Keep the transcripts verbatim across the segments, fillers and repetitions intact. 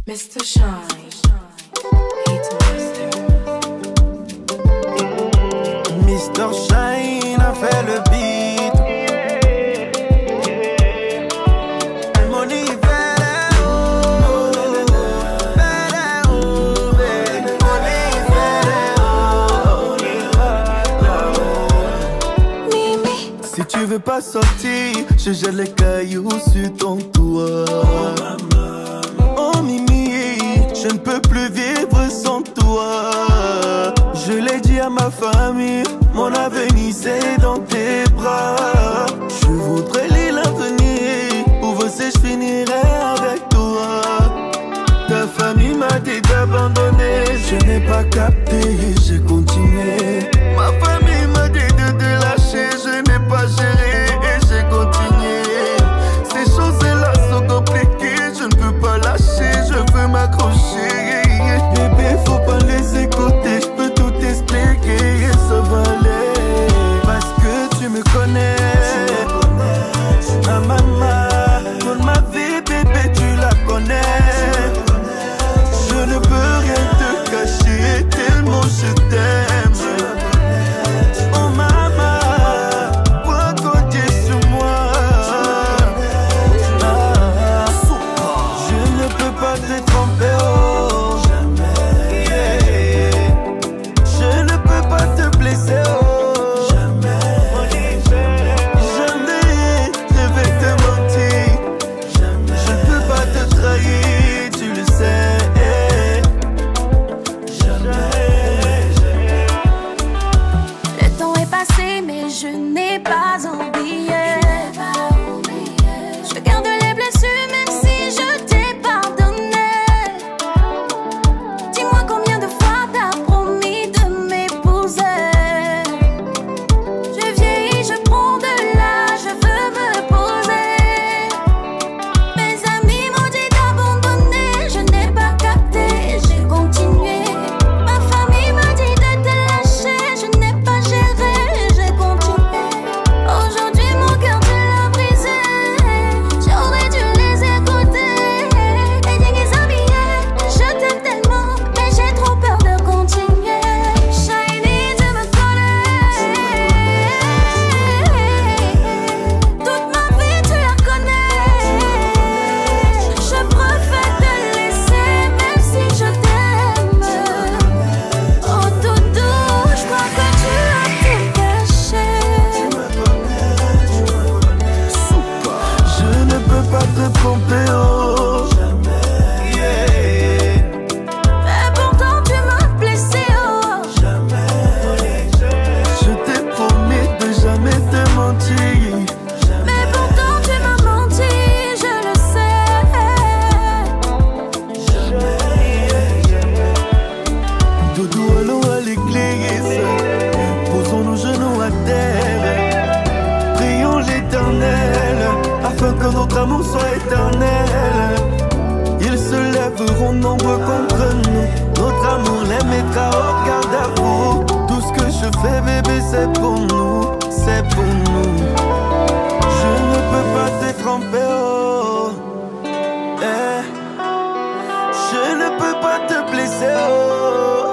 mister Shine, Hitmaster. mister Shine a fait le beat. Mon hiver est haut, hiver est haut, mon hiver est haut. Si tu veux pas sortir, je jette les cailloux sur ton toit. Oh Mimi, je ne peux plus vivre sans toi. Je l'ai dit à ma famille, mon avenir c'est dans tes bras. Je voudrais lire l'avenir, où sais je finirai avec toi. Ta famille m'a dit d'abandonner, je n'ai pas capté, j'ai continué. Ma famille m'a dit de te lâcher, je n'ai pas géré et j'ai continué. Ces choses-là sont compliquées, je ne peux pas lâcher, je veux m'accrocher. Bébé, faut pas les écouter, je peux tout expliquer et ça va aller. Parce que tu me connais, ma maman, toute ma vie, bébé, tu la connais. Je ne peux rien te cacher, tellement je t'aime. Oh maman, pourquoi compter sur moi? Ah, je ne peux pas te tromper, oh. Yeah. Je ne peux pas te blesser, oh. Jamais, je vais te mentir. Je ne peux pas te trahir, tu le sais. Le temps est passé, mais je n'ai pas oublié. Je garde les blessures, même si je t'ai pardonné. Dis-moi combien de fois t'as promis de m'épouser. Je vieillis, je prends de l'âge, je veux me poser. Mes amis m'ont dit d'abandonner, je n'ai pas capté, j'ai continué. Ma famille m'a dit de te lâcher, je n'ai pas géré, j'ai continué. Aujourd'hui mon cœur tu l'as brisé, j'aurais dû les écouter. Et dire mes amis, je t'aime tellement, mais j'ai trop peur de continuer. Shiny, tu me connais, toute ma vie tu la connais. Je préfère te laisser, même si je t'aime. Oh doudou, je crois que tu as tout caché. Je ne peux pas te tromper, oh. Yeah. Mais pourtant tu m'as blessé, oh. Je t'ai promis de jamais te mentir. Mais pourtant tu m'as menti, je le sais. Doudou, allons à l'église, posons nos genoux à terre. Prions l'éternel, afin que notre amour soit éternel. Ils se lèveront nombreux contre nous, notre amour les mettra au garde à vous. Tout ce que je fais, bébé, c'est pour nous, c'est pour nous. Je ne peux pas te tromper, oh. Eh. Je ne peux pas te blesser, oh.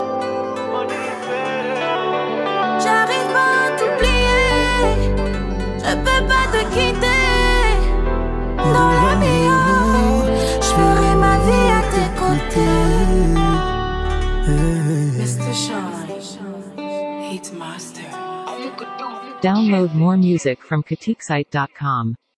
J'arrive pas à t'oublier, je peux pas te quitter. Dans la meilleure, je ferai ma vie à tes côtés. mister Shine, Hitmaster. Download more music from katikesite dot com.